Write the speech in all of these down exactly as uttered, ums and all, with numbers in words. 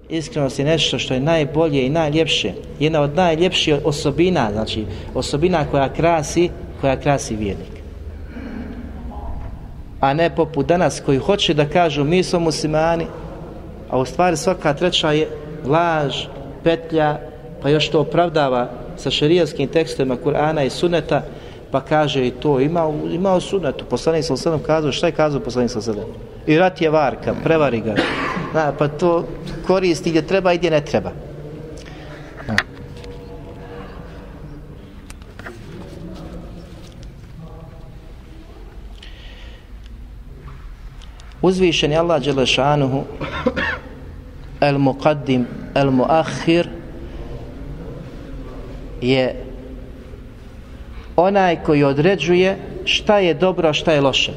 Iskrenost je nešto što je najbolje i najljepše. Jedna od najljepših osobina, znači osobina koja krasi, koja krasi vjernik. A ne poput danas koji hoće da kažu mi smo muslimani, a u stvari svaka treća je laž, petlja, pa još to opravdava sa šerijskim tekstovima Kur'ana i Sunneta, pa kaže i to ima, ima u Sunnetu. Poslanik sallallahu alejhi ve sellem kazao, šta je kazao poslanik sallallahu alejhi ve sellem? I rat je varka, prevari ga. Na, pa to koristi gdje treba i gdje ne treba. Na. Uzvišen je Allah dželle šanuhu el muqaddim el muakhir je onaj koji određuje šta je dobro, a šta je loše.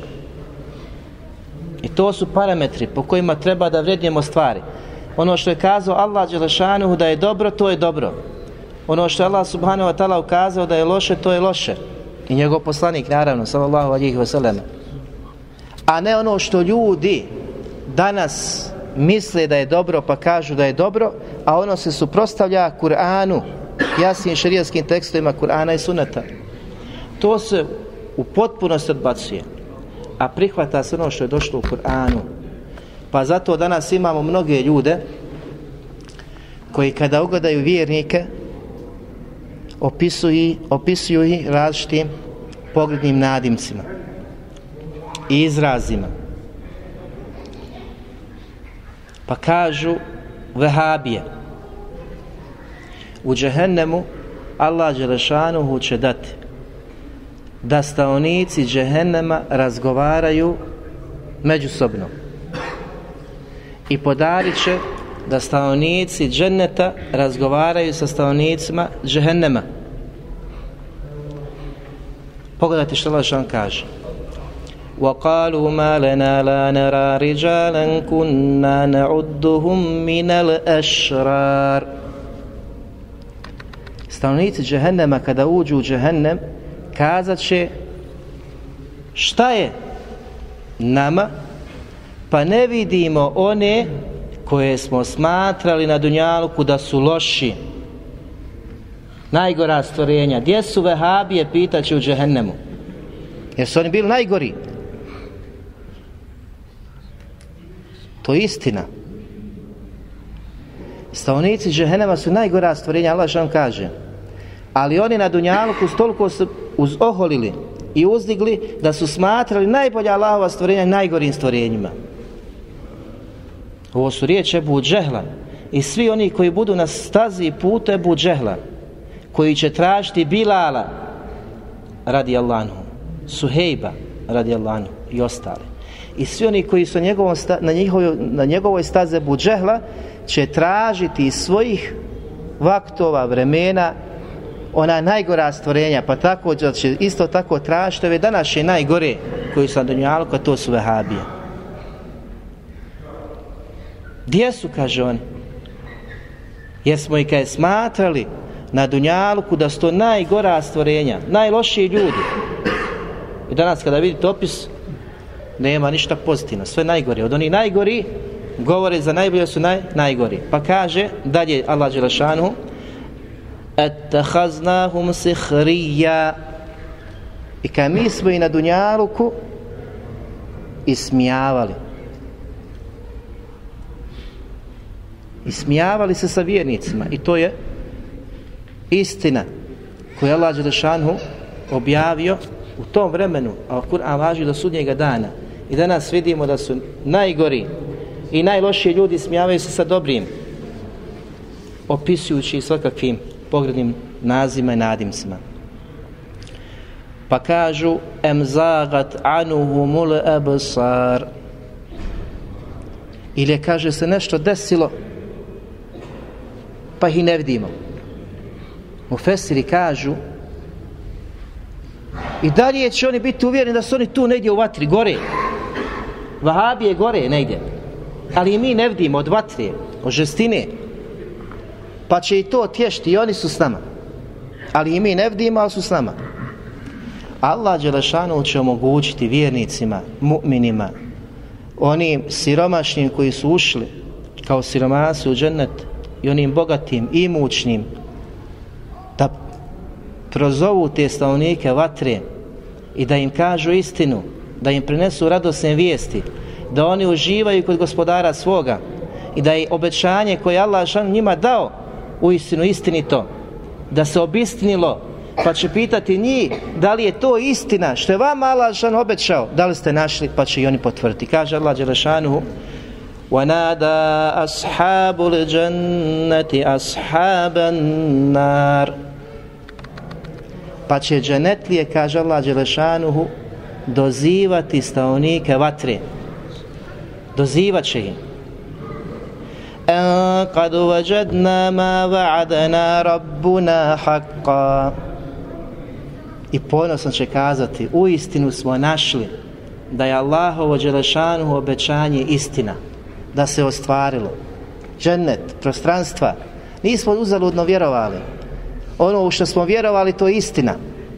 I to su parametri po kojima treba da vrednujemo stvari. Ono što je kazao Allah dželle šanuhu da je dobro, to je dobro. Ono što je Allah subhanahu wa ta'ala ukazao da je loše, to je loše. I njegov poslanik, naravno, sallallahu alejhi ve sellem. A ne ono što ljudi danas misle da je dobro pa kažu da je dobro, a ono se suprotstavlja Kur'anu, jasnim šerijskim tekstovima Kur'ana i Sunneta. To se u potpunosti odbacuje, a prihvata se ono što je došlo u Kur'anu. Pa zato danas imamo mnoge ljude koji kada ugledaju vjernike opisuju, opisuju ih različitim pogrdnim nadimcima i izrazima. Pa kažu vehabije. U džehennemu Allah dželle šanuhu će dati da stanovnici džehennema razgovaraju međusobno i podarit će da stanovnici dženneta razgovaraju sa stanovnicima džehennema. Pogledajte što Allah šan kaže. وَقَالُوا مَا لَنَا لَا نَرَى رِجَالًا كُنَّا نَعُدُّهُمْ مِنَ الْأَشْرَارِ. Stanovnici džehennema kada uđu u džehennem kazat će šta je nama, pa ne vidimo one koje smo smatrali na dunjaluku da su loši, najgora stvorenja. Gdje su vehabije, pitaće u džehennemu, jer su oni bili najgori. To je istina. Stanovnici džehennema su najgora stvorenja, Allah što vam kaže. Ali oni na dunjaluku toliko su uzoholili i uzdigli da su smatrali najbolja Allahova stvorenja najgorim stvorenjima. Ovo su riječi Ebu Džehla i svi oni koji budu na stazi putu Ebu Džehla, koji će tražiti Bilala radi Allahu, Suhejba radi Allahu i ostali. I svi oni koji su na njegovoj, na njihovoj, na njegovoj stazi Ebu Džehla će tražiti iz svojih vaktova, vremena ona najgora stvorenja, pa tako da će isto tako tražiti ove današnje najgore koji su na dunjaluku, a to su vehabije. Gdje su, kaže oni? Jer smo i kad je smatrali na dunjaluku da su to najgora stvorenja, najlošiji ljudi. I danas kada vidite opis, nema ništa pozitivno, sve najgore. Od onih najgori govore za najbolje su naj, najgori. Pa kaže dalje Allah dželle šanuhu Attahaznahum sihrija. I kad mi smo i na dunjaluku ismijavali ismijavali se sa vjernicima, i to je istina koju je Allah dželle šanuhu objavio u tom vremenu, a Kur'an važi do sudnjega dana. I danas vidimo da su najgori i najlošiji ljudi smijavaju se sa dobrim, opisujući svakakvim pogrdnim nazivima i nadimcima. Pa kažu em zagat anuhumul absar, ili je, kaže, se nešto desilo pa ih ne vidimo. Mufesiri kažu i dalje će oni biti uvjereni da su oni tu negdje u vatri, gore. Vahabije gore negdje, ali i mi ne vidimo od vatre, od žestine, pa će i to tješti, i oni su s nama, ali i mi ne vidimo, ali su s nama. Allah dželle šanuhu će omogućiti vjernicima, mu'minima, onim siromašnim koji su ušli kao siromasi u džennet i onim bogatim i imućnim, da prozovu te stanovnike vatre i da im kažu istinu, da im prinesu radosne vijesti, da oni uživaju kod gospodara svoga i da je obećanje koje Allah šan njima dao u istinu istinito, da se obistinilo, pa će pitati njih da li je to istina što je vama Allah šan obećao, da li ste našli, pa će i oni potvrditi. Kaže Allah dželešanuhu: وَنَادَا أَصْحَابُ الْجَنَّةِ أَصْحَابَ النَّارِ, pa će dženetlije, kaže Allah dželešanuhu, dozivati stanovnike vatre, dozivat će im: أَنْ قَدْ وَجَدْنَا مَا وَعَدَنَا رَبُّنَا حَقًّا, i ponosno će kazati: uistinu smo našli da je Allahovo dželešanuhu obećanje istina, da se ostvarilo. Džennet, prostranstva, nismo uzaludno vjerovali. Ono u što smo vjerovali, to je istina.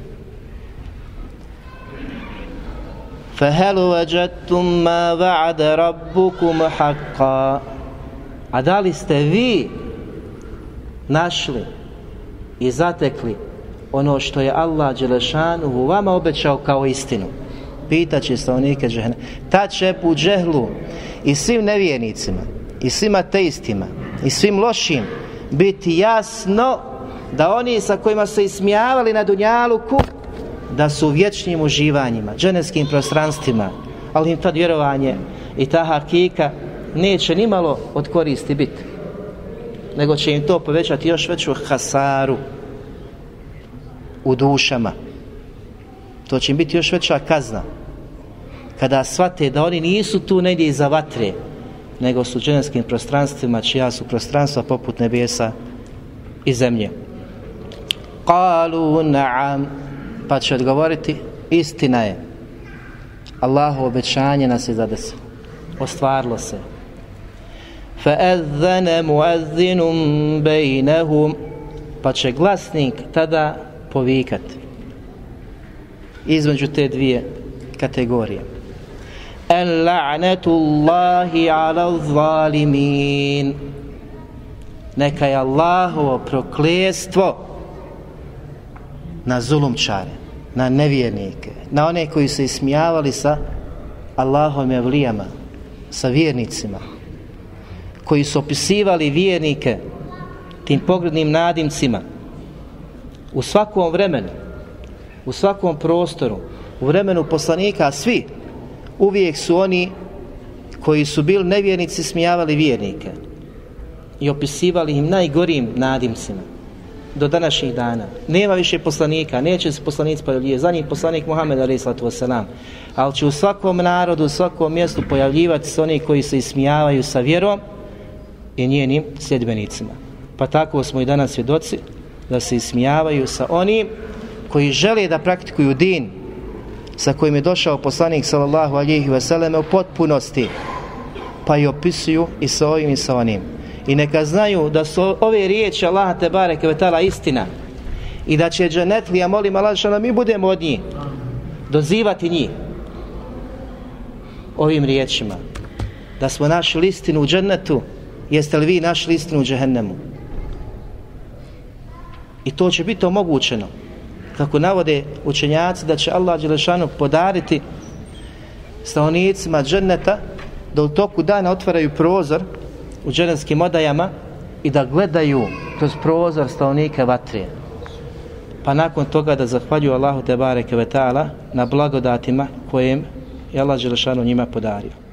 فَهَلْ وَجَدْتُمْ مَا وَعَدَ رَبُّكُمْ حَقًّا, a da li ste vi našli i zatekli ono što je Allah dželešanuhu vama obećao kao istinu? Pitaće stanovnike džehennema. Tad će Ebu Džehlu i svim nevjernicima i svim ateistima i svim lošim biti jasno da oni sa kojima se ismijavali na dunjaluku, da su u vječnim uživanjima, dženevskim prostranstvima, ali im tad vjerovanje i ta hakika neće nimalo od koristi biti, nego će im to povećati još veću hasaru u dušama. To će im biti još veća kazna kada shvate da oni nisu tu negdje iza vatre, nego su u dženevskim prostranstvima, čija su prostranstva poput nebesa i zemlje. Qalu na'am, pa će odgovoriti: istina je, Allahovo obećanje nas je zadesilo, ostvarilo se. فَأَذَّنَ مُؤَذِّنٌ بَيْنَهُمْ, pa će glasnik tada povikati između te dvije kategorije: en la'natullahi ala zalimin, neka je Allahovo prokletstvo na zulumčare, na nevjernike, na one koji se ismijavali sa Allahovim evlijama, sa vjernicima, koji su opisivali vjernike tim pogrdnim nadimcima u svakom vremenu, u svakom prostoru, u vremenu poslanika. Svi uvijek su oni koji su bili nevjernici smijavali vjernike i opisivali im najgorijim nadimcima do današnjih dana. Nema više poslanika, neće se poslanici pojavljivati. Zadnji poslanik Muhammed alejhi selatu vesselam, ali će u svakom narodu, u svakom mjestu pojavljivati se oni koji se ismijavaju sa vjerom i njenim sljedbenicima. Pa tako smo i danas svjedoci da se ismijavaju sa onim koji žele da praktikuju din sa kojim je došao poslanik sallallahu alejhi ve selleme u potpunosti, pa i opisuju i sa ovim i sa onim. I neka znaju da su ove riječi Allaha te bareke ve taala istina i da će dženetlija, molim Allah da mi budemo od njih, dozivati njih ovim riječima: da smo našli istinu u džennetu, jeste li vi našli istinu u džehennemu? I to će biti omogućeno, kako navode učenjaci, da će Allah dželešanu podariti stanovnicima dženneta da u toku dana otvaraju prozor u dženevskim odajama i da gledaju kroz prozor stanovnike vatre, pa nakon toga da zahvaljuju Allahu te bareke ve taala na blagodatima kojem je Allah dželešanu njima podario.